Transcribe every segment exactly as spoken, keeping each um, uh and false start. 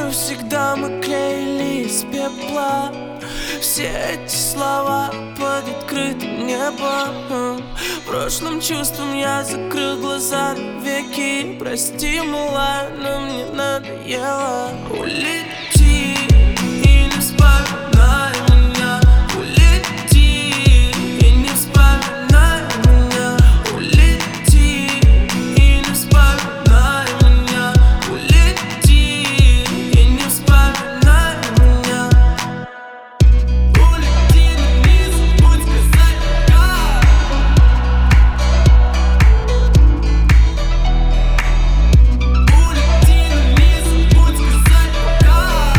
всегда мы клеили из пепла все эти слова под открытым небом. Прошлым чувством я закрыл глаза навеки. Прости, милая, но мне надоело. Улети и не вспоминай меня. Улети и не вспоминай меня. Улети и не вспоминай меня. Улети и не вспоминай меня. Улети, но не забудь сказать пока. Улети, но не забудь сказать пока.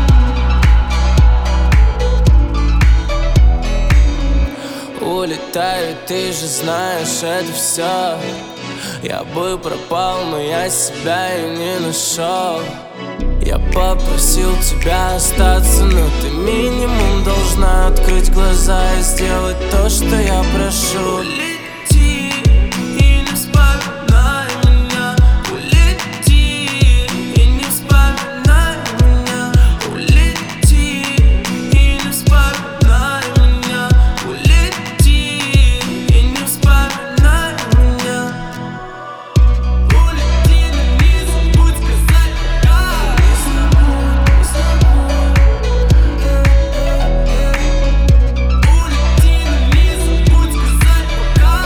Улетаю, ты же знаешь, это все. Я бы пропал, но я себя и не нашел. Я попросил тебя остаться, но ты минимум должна открыть глаза и сделать то, что я прошу. Улети и не вспоминай меня. Улети и не вспоминай меня. Улети и не вспоминай меня. Улети и не вспоминай меня. Улети, но не забудь сказать пока. Улети, но не забудь сказать пока.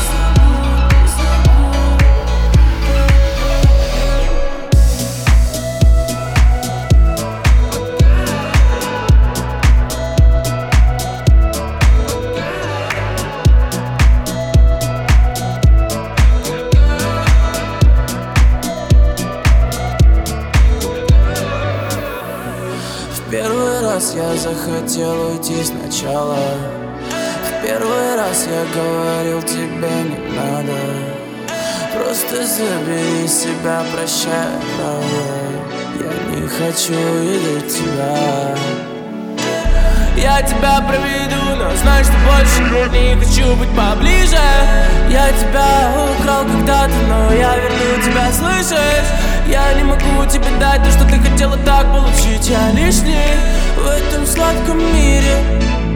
В первый раз я захотел уйти сначала. В первый раз я говорил, тебе не надо. Просто забери себя, прощай, правда. Я не хочу видеть тебя. Я тебя проведу, но знай, что больше не хочу быть поближе. Я тебя украл когда-то, но я верну тебя, слышишь? Я не могу тебе дать то, что ты хотела так получить. Я лишний в этом сладком мире.